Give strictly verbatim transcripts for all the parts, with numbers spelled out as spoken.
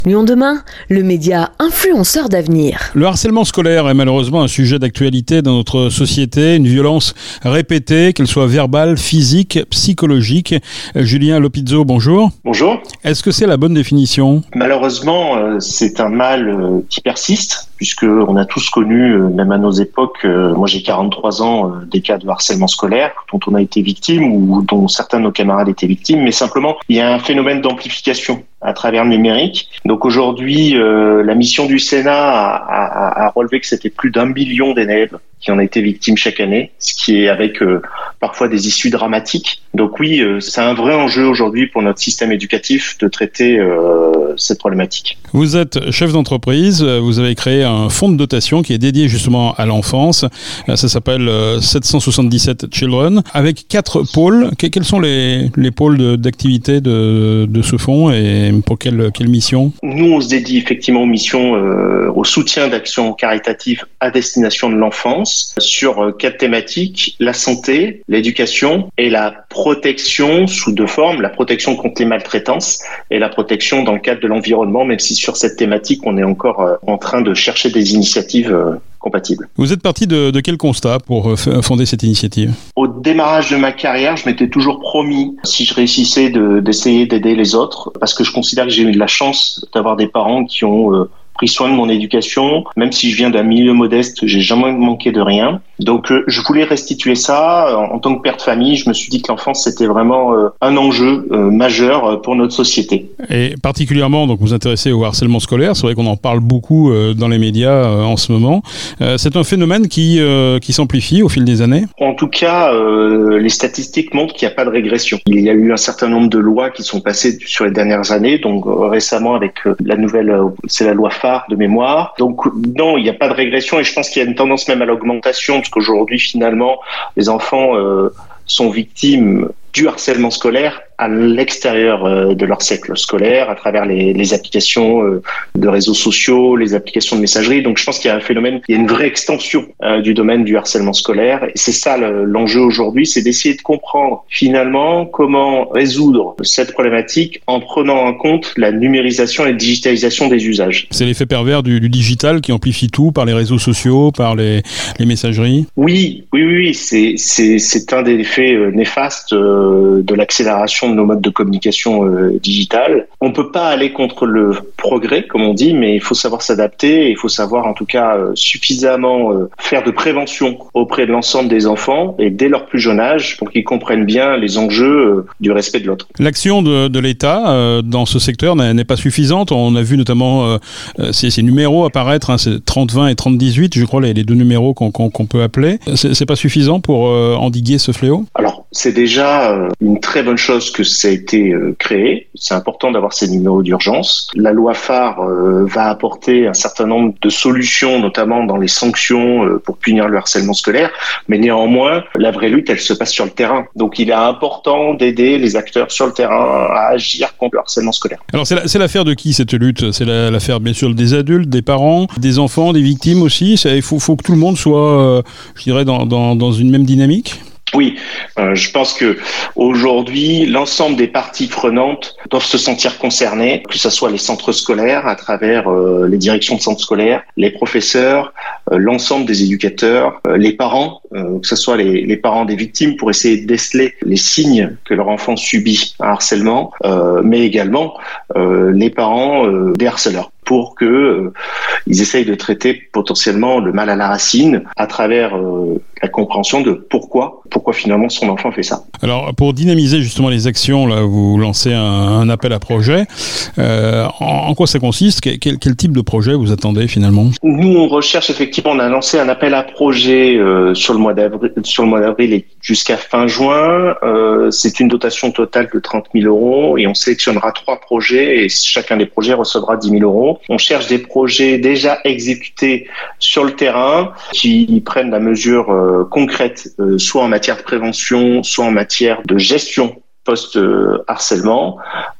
Lyon demain, le média influenceur d'avenir. Le harcèlement scolaire est malheureusement un sujet d'actualité dans notre société, une violence répétée, qu'elle soit verbale, physique, psychologique. Julien Lopizzo, bonjour. Bonjour. Est-ce que c'est la bonne définition ? Malheureusement, c'est un mal qui persiste, puisqu'on a tous connu, même à nos époques, moi j'ai quarante-trois ans, des cas de harcèlement scolaire dont on a été victime ou dont certains de nos camarades étaient victimes, mais simplement, il y a un phénomène d'amplification à travers le numérique. Donc aujourd'hui, euh, la mission du Sénat a, a, a relevé que c'était plus d'un million d'élèves qui en étaient victimes chaque année, ce qui est avec euh, parfois des issues dramatiques. Donc oui, euh, c'est un vrai enjeu aujourd'hui pour notre système éducatif de traiter euh, cette problématique. Vous êtes chef d'entreprise, vous avez créé un fonds de dotation qui est dédié justement à l'enfance. Ça s'appelle sept cent soixante-dix-sept Children, avec quatre pôles. Quels sont les, les pôles de, d'activité de, de ce fonds et pour quelle, quelle mission ? Nous, on se dédie effectivement aux missions, euh, au soutien d'actions caritatives à destination de l'enfance sur quatre thématiques: la santé, l'éducation et la protection sous deux formes, la protection contre les maltraitances et la protection dans le cadre de l'environnement, même si sur cette thématique, on est encore euh, en train de chercher des initiatives euh, compatibles. Vous êtes parti de, de quel constat pour fonder cette initiative ? Au démarrage de ma carrière, je m'étais toujours promis, si je réussissais, de, d'essayer d'aider les autres, parce que je considère que j'ai eu de la chance d'avoir des parents qui ont euh, pris soin de mon éducation. Même si je viens d'un milieu modeste, j'ai jamais manqué de rien. Donc euh, je voulais restituer ça. En, en tant que père de famille, je me suis dit que l'enfance c'était vraiment euh, un enjeu euh, majeur pour notre société. Et particulièrement, donc vous vous intéressez au harcèlement scolaire. C'est vrai qu'on en parle beaucoup euh, dans les médias euh, en ce moment. Euh, c'est un phénomène qui euh, qui s'amplifie au fil des années. En tout cas, euh, les statistiques montrent qu'il n'y a pas de régression. Il y a eu un certain nombre de lois qui sont passées sur les dernières années. Donc euh, récemment avec euh, la nouvelle, euh, c'est la loi phare de mémoire. Donc non, il n'y a pas de régression et je pense qu'il y a une tendance même à l'augmentation, parce qu'aujourd'hui finalement les enfants euh, sont victimes du harcèlement scolaire à l'extérieur euh, de leur cycle scolaire, à travers les, les applications euh, de réseaux sociaux, les applications de messagerie. Donc je pense qu'il y a un phénomène, il y a une vraie extension euh, du domaine du harcèlement scolaire. Et c'est ça le, l'enjeu aujourd'hui, c'est d'essayer de comprendre finalement comment résoudre cette problématique en prenant en compte la numérisation et la digitalisation des usages. C'est l'effet pervers du, du digital qui amplifie tout par les réseaux sociaux, par les, les messageries. Oui, oui, oui, oui. C'est, c'est, c'est un des effets euh, néfastes euh, de l'accélération de nos modes de communication euh, digitale. On ne peut pas aller contre le progrès, comme on dit, mais il faut savoir s'adapter et il faut savoir en tout cas euh, suffisamment euh, faire de prévention auprès de l'ensemble des enfants et dès leur plus jeune âge pour qu'ils comprennent bien les enjeux euh, du respect de l'autre. L'action de, de l'État euh, dans ce secteur n'est, n'est pas suffisante. On a vu notamment euh, ces, ces numéros apparaître, hein, c'est trente vingt et trente dix-huit, je crois, les, les deux numéros qu'on, qu'on, qu'on peut appeler. C'est, c'est pas suffisant pour euh, endiguer ce fléau ? Alors, c'est déjà euh, une très bonne chose que ça a été euh, créé. C'est important d'avoir ces numéros d'urgence. La loi phare euh, va apporter un certain nombre de solutions, notamment dans les sanctions euh, pour punir le harcèlement scolaire. Mais néanmoins, la vraie lutte, elle se passe sur le terrain. Donc, il est important d'aider les acteurs sur le terrain à agir contre le harcèlement scolaire. Alors, c'est, la, c'est l'affaire de qui, cette lutte ? C'est la, l'affaire, bien sûr, des adultes, des parents, des enfants, des victimes aussi. Ça, il faut, faut que tout le monde soit, euh, je dirais, dans, dans, dans une même dynamique ? Oui, euh, je pense que aujourd'hui, l'ensemble des parties prenantes doivent se sentir concernées, que ce soit les centres scolaires à travers euh, les directions de centres scolaires, les professeurs, euh, l'ensemble des éducateurs, euh, les parents, euh, que ce soit les, les parents des victimes pour essayer de déceler les signes que leur enfant subit un harcèlement, euh, mais également euh, les parents euh, des harceleurs, pour que euh, ils essayent de traiter potentiellement le mal à la racine à travers euh, la compréhension de pourquoi, pourquoi finalement son enfant fait ça. Alors, pour dynamiser justement les actions, là, vous lancez un, un appel à projet. Euh, en, en quoi ça consiste ? quel, quel, quel type de projet vous attendez finalement ? Nous, on recherche effectivement, on a lancé un appel à projet euh, sur le mois d'avril, sur le mois d'avril et jusqu'à fin juin. Euh, c'est une dotation totale de trente mille euros et on sélectionnera trois projets et chacun des projets recevra dix mille euros. On cherche des projets déjà exécutés sur le terrain qui prennent la mesure euh, concrète, euh, soit en matière de prévention, soit en matière de gestion post-harcèlement.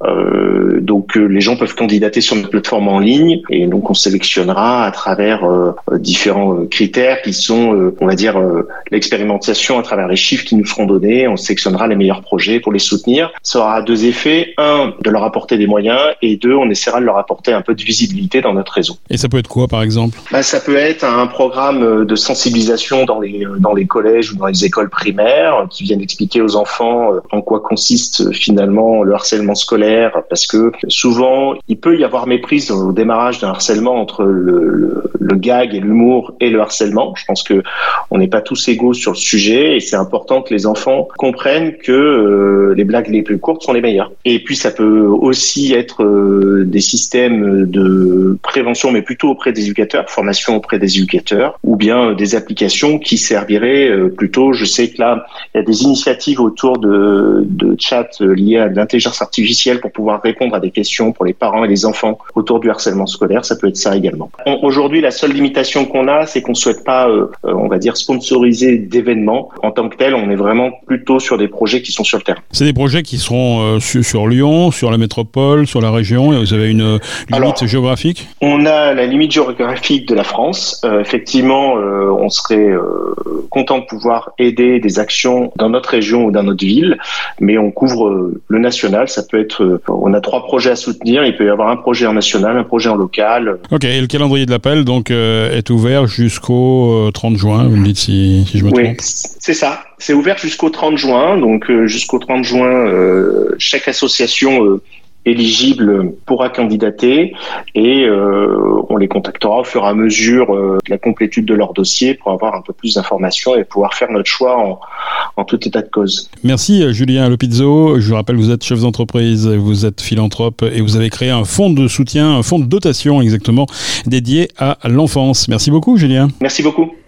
Euh, donc euh, les gens peuvent candidater sur notre plateforme en ligne et donc on sélectionnera à travers euh, différents euh, critères qui sont, euh, on va dire, euh, l'expérimentation à travers les chiffres qui nous seront donnés. On sélectionnera les meilleurs projets pour les soutenir. Ça aura deux effets. Un, de leur apporter des moyens et deux, on essaiera de leur apporter un peu de visibilité dans notre réseau. Et ça peut être quoi, par exemple ? Bah, ça peut être un programme de sensibilisation dans les, dans les collèges ou dans les écoles primaires qui viennent expliquer aux enfants en quoi consiste finalement le harcèlement scolaire, parce que souvent il peut y avoir méprise au démarrage d'un harcèlement entre le, le, le gag et l'humour et le harcèlement. Je pense que on n'est pas tous égaux sur le sujet et c'est important que les enfants comprennent que euh, les blagues les plus courtes sont les meilleures. Et puis ça peut aussi être euh, des systèmes de prévention, mais plutôt auprès des éducateurs, formation auprès des éducateurs, ou bien euh, des applications qui serviraient euh, plutôt. Je sais que là il y a des initiatives autour de, de chat lié à l'intelligence artificielle pour pouvoir répondre à des questions pour les parents et les enfants autour du harcèlement scolaire. Ça peut être ça également. On, aujourd'hui, la seule limitation qu'on a, c'est qu'on ne souhaite pas, euh, on va dire, sponsoriser d'événements. En tant que tel, on est vraiment plutôt sur des projets qui sont sur le terrain. C'est des projets qui seront euh, sur, sur Lyon, sur la métropole, sur la région, et vous avez une, une Alors, limite géographique ? On a la limite géographique de la France. Euh, effectivement, euh, on serait euh, content de pouvoir aider des actions dans notre région ou dans notre ville, mais on couvre le national. Ça peut être, on a trois projets à soutenir. Il peut y avoir un projet en national, un projet en local. Ok, et le calendrier de l'appel donc euh, est ouvert jusqu'au trente juin. Vous me dites si, si je me trompe. Oui, c'est ça. C'est ouvert jusqu'au trente juin. Donc euh, jusqu'au trente juin, euh, chaque association euh, éligible pourra candidater et euh, on les contactera au fur et à mesure euh, de la complétude de leur dossier pour avoir un peu plus d'informations et pouvoir faire notre choix en, en tout état de cause. Merci Julien Lopizzo. Je vous rappelle, vous êtes chef d'entreprise, vous êtes philanthrope et vous avez créé un fonds de soutien, un fonds de dotation exactement, dédié à l'enfance. Merci beaucoup Julien. Merci beaucoup.